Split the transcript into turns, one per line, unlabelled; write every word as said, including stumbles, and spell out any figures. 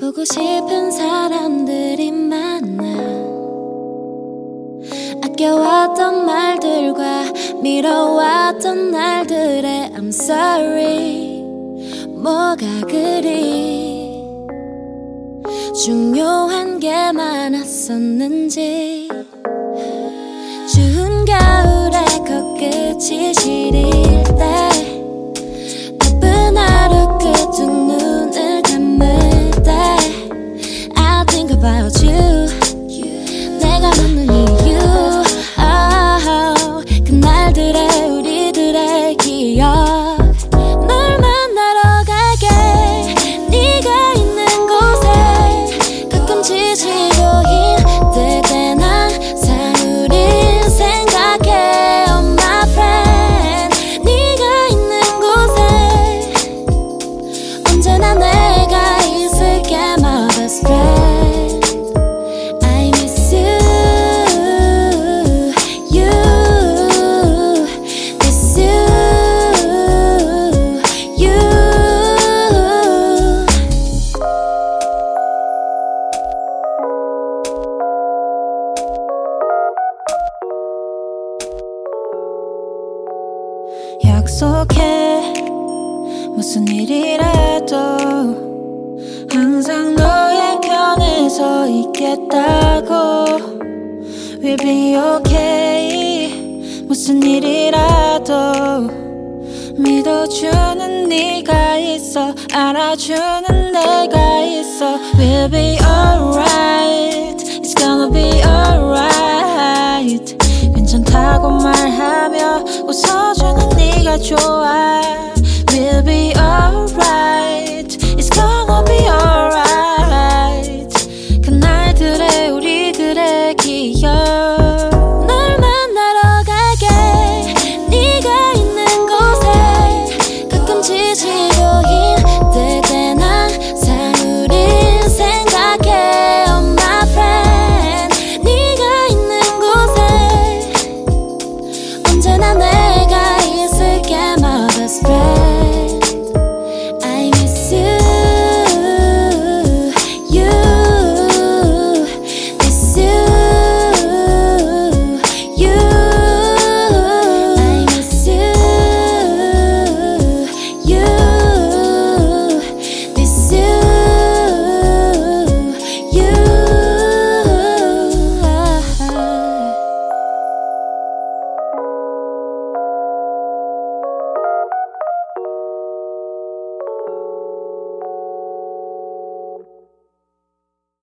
보고 싶은 사람들이 많아. 아껴왔던 말들과 미뤄왔던 날들의 I'm sorry. 뭐가 그리 중요한 게 많았었는지. 추운 겨울에 코끝이 시릴 때 바쁜 하루 끝 눈을 감을 때 I think about you. 내가 묻는 이유 oh, 그날들의 우리들의 기억. 널 만나러 갈게. 네가 있는 곳에 가끔 지치고 힘들 땐 항상 우릴 생각해 oh my friend. 네가 있는 곳에 언제나 내가 있을게 my best friend. I miss you, you, miss you, you. 약속해 무슨 일이라도 항상 너의 편에 서 있겠다고. We'll be okay. 무슨 일이라도 믿어주는 네가 있어. 알아주는 내가 있어. We'll be alright. It's gonna be alright. 괜찮다고 말하며 웃어주는 네가 좋아. We'll be alright. It's gonna be alright. 그날들의 우리들의 기억.